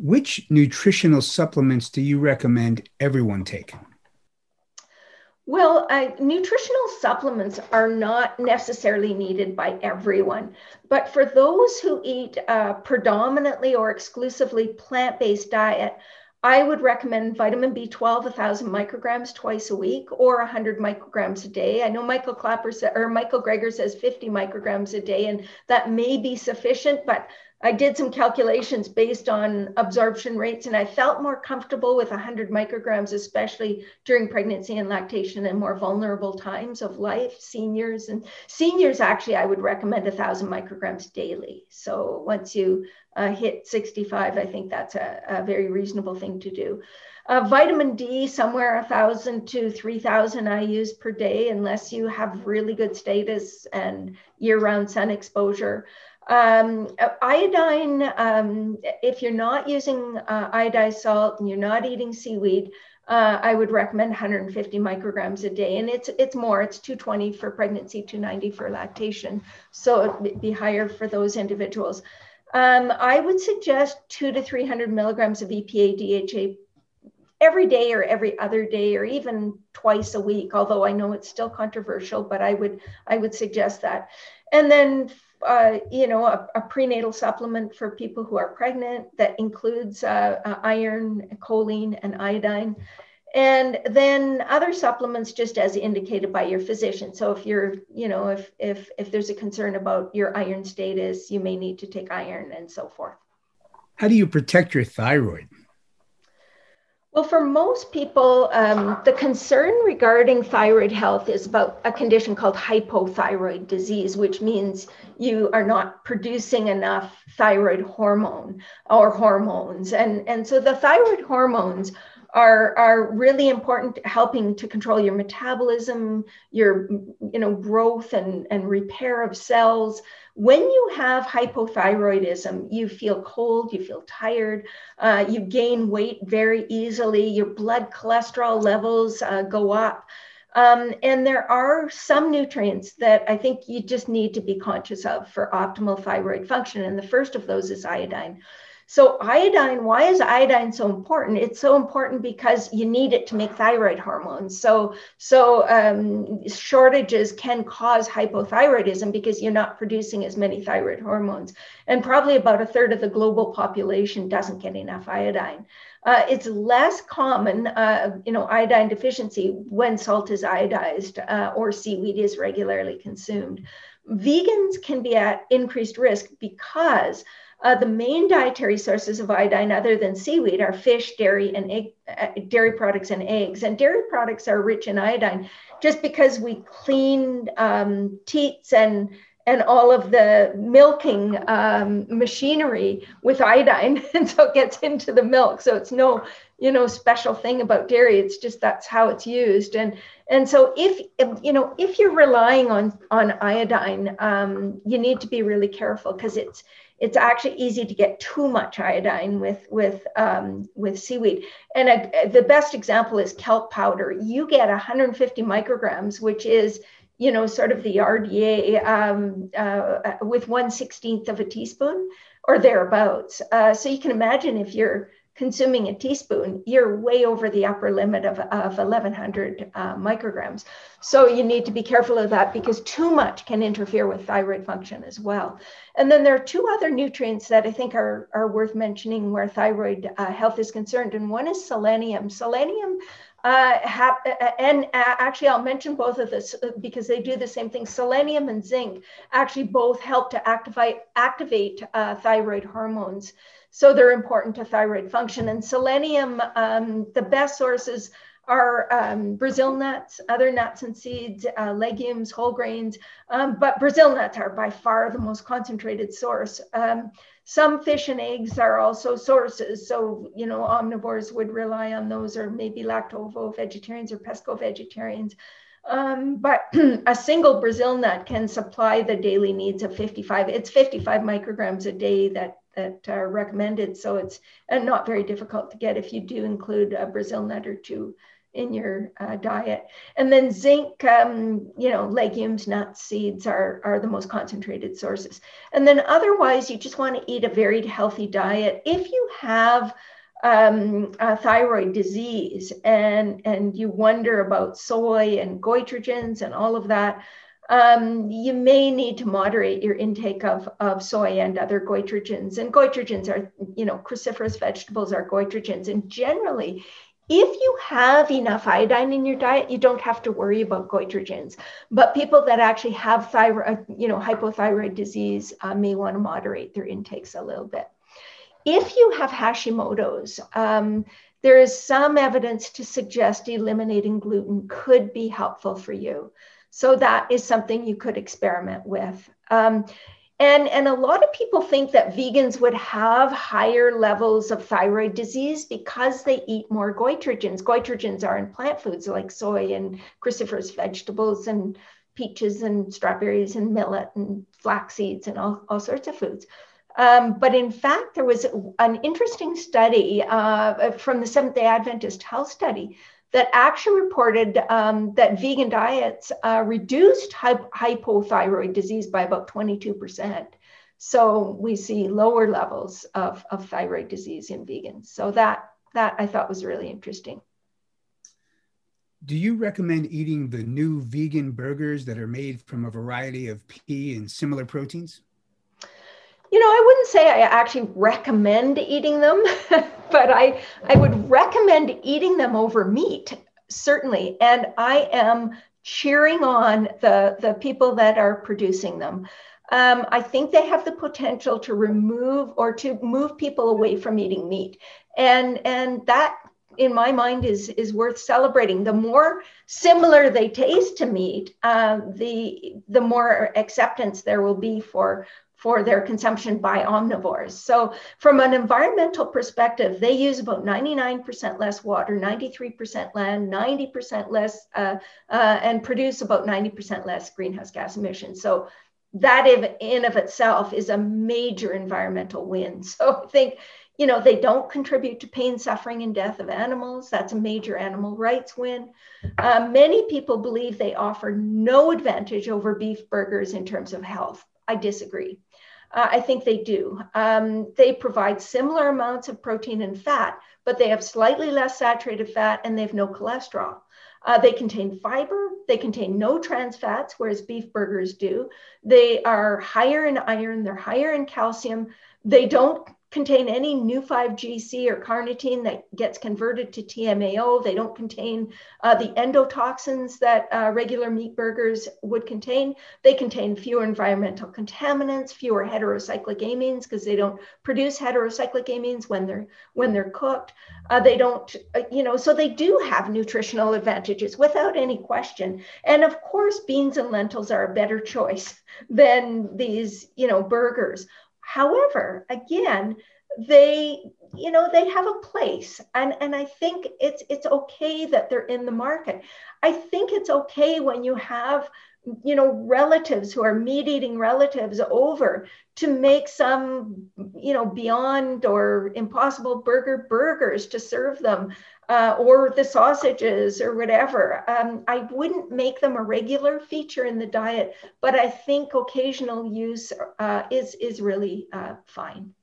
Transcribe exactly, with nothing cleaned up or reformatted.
Which nutritional supplements do you recommend everyone take? Well, uh, nutritional supplements are not necessarily needed by everyone, but for those who eat a predominantly or exclusively plant-based diet, I would recommend vitamin B twelve, one thousand micrograms twice a week, or one hundred micrograms a day. I know Michael Clapper sa- or Michael Greger says fifty micrograms a day, and that may be sufficient, but I did some calculations based on absorption rates, and I felt more comfortable with one hundred micrograms, especially during pregnancy and lactation and more vulnerable times of life. Seniors and seniors, actually, I would recommend one thousand micrograms daily. So once you uh, hit sixty-five, I think that's a, a very reasonable thing to do. Uh, vitamin D, somewhere one thousand to three thousand I use per day, unless you have really good status and year-round sun exposure. Um, iodine, um, if you're not using uh, iodized salt and you're not eating seaweed, uh, I would recommend one hundred fifty micrograms a day. And it's it's more, it's two twenty for pregnancy, two ninety for lactation. So it'd be higher for those individuals. Um, I would suggest two to three hundred milligrams of E P A D H A every day or every other day, or even twice a week, although I know it's still controversial, but I would, I would suggest that. And then Uh, you know, a, a prenatal supplement for people who are pregnant that includes uh, uh, iron, choline, and iodine. And then other supplements just as indicated by your physician. So if you're, you know, if, if, if there's a concern about your iron status, you may need to take iron and so forth. How do you protect your thyroid? Well, for most people, um, the concern regarding thyroid health is about a condition called hypothyroid disease, which means you are not producing enough thyroid hormone or hormones. And, and so the thyroid hormones are, are really important, helping to control your metabolism, your you know, growth and, and repair of cells. When you have hypothyroidism, you feel cold, you feel tired, uh, you gain weight very easily, your blood cholesterol levels uh, go up. Um, and there are some nutrients that I think you just need to be conscious of for optimal thyroid function. And the first of those is iodine. So iodine, why is iodine so important? It's so important because you need it to make thyroid hormones. So, so um, shortages can cause hypothyroidism because you're not producing as many thyroid hormones. And probably about a third of the global population doesn't get enough iodine. Uh, it's less common, uh, you know, iodine deficiency when salt is iodized uh, or seaweed is regularly consumed. Vegans can be at increased risk because Uh, the main dietary sources of iodine other than seaweed are fish, dairy, and egg, uh, dairy products and eggs. And dairy products are rich in iodine just because we clean um, teats and and all of the milking um, machinery with iodine, and so it gets into the milk. So it's no, you know, special thing about dairy. It's just that's how it's used. And and so if you know if you're relying on on iodine, um, you need to be really careful because it's it's actually easy to get too much iodine with with um, with seaweed. And a, the best example is kelp powder. You get one hundred fifty micrograms, which is you know, sort of the R D A um, uh, with one sixteenth of a teaspoon or thereabouts. Uh, so you can imagine if you're consuming a teaspoon, you're way over the upper limit of, of eleven hundred uh, micrograms. So you need to be careful of that because too much can interfere with thyroid function as well. And then there are two other nutrients that I think are, are worth mentioning where thyroid uh, health is concerned. And one is selenium. Selenium Uh, have, and uh, actually, I'll mention both of this because they do the same thing. Selenium and zinc actually both help to activate, activate uh, thyroid hormones. So they're important to thyroid function. And selenium, um, the best sources are um, Brazil nuts, other nuts and seeds, uh, legumes, whole grains. Um, but Brazil nuts are by far the most concentrated source. Um, Some fish and eggs are also sources. So, you know, omnivores would rely on those, or maybe lacto-vegetarians or pesco-vegetarians. Um, but a single Brazil nut can supply the daily needs of fifty-five. It's fifty-five micrograms a day that, that are recommended. So it's uh, not very difficult to get if you do include a Brazil nut or two in your uh, diet. And then zinc, um, you know, legumes, nuts, seeds are, are the most concentrated sources. And then otherwise, you just want to eat a varied, healthy diet. If you have um, a thyroid disease and, and you wonder about soy and goitrogens and all of that, um, you may need to moderate your intake of, of soy and other goitrogens. And goitrogens are, you know, cruciferous vegetables are goitrogens. And generally, if you have enough iodine in your diet, you don't have to worry about goitrogens. But people that actually have thyroid, you know, hypothyroid disease uh, may want to moderate their intakes a little bit. If you have Hashimoto's, um, there is some evidence to suggest eliminating gluten could be helpful for you. So that is something you could experiment with. Um, and, and a lot of people think that vegans would have higher levels of thyroid disease because they eat more goitrogens. Goitrogens are in plant foods like soy and cruciferous vegetables and peaches and strawberries and millet and flax seeds and all, all sorts of foods. Um, but in fact, there was an interesting study uh, from the Seventh-day Adventist Health Study that actually reported um, that vegan diets uh, reduced hy- hypothyroid disease by about twenty-two percent. So we see lower levels of, of thyroid disease in vegans. So that, that I thought was really interesting. Do you recommend eating the new vegan burgers that are made from a variety of pea and similar proteins? You know, I wouldn't say I actually recommend eating them, but I, I would recommend eating them over meat, certainly. And I am cheering on the, the people that are producing them. Um, I think they have the potential to remove or to move people away from eating meat. And, and that, in my mind, is, is worth celebrating. The more similar they taste to meat, uh, the, the more acceptance there will be for for their consumption by omnivores. So from an environmental perspective, they use about ninety-nine percent less water, ninety-three percent land, ninety percent less, uh, uh, and produce about ninety percent less greenhouse gas emissions. So that in of itself is a major environmental win. So I think, you know, they don't contribute to pain, suffering, and death of animals. That's a major animal rights win. Uh, many people believe they offer no advantage over beef burgers in terms of health. I disagree. Uh, I think they do. Um, they provide similar amounts of protein and fat, but they have slightly less saturated fat and they have no cholesterol. Uh, they contain fiber, they contain no trans fats, whereas beef burgers do. They are higher in iron, they're higher in calcium. They don't contain any new five G C or carnitine that gets converted to T M A O. They don't contain uh, the endotoxins that uh, regular meat burgers would contain. They contain fewer environmental contaminants, fewer heterocyclic amines because they don't produce heterocyclic amines when they're when they're cooked. Uh, they don't, uh, you know, so they do have nutritional advantages without any question. And of course, beans and lentils are a better choice than these, you know, burgers. However, again, they, you know, they have a place. And, and I think it's, it's okay that they're in the market. I think it's okay when you have, you know, relatives who are meat eating relatives over to make some, you know, Beyond or Impossible Burger burgers to serve them, uh, or the sausages or whatever. Um, I wouldn't make them a regular feature in the diet, but I think occasional use uh, is, is really uh, fine.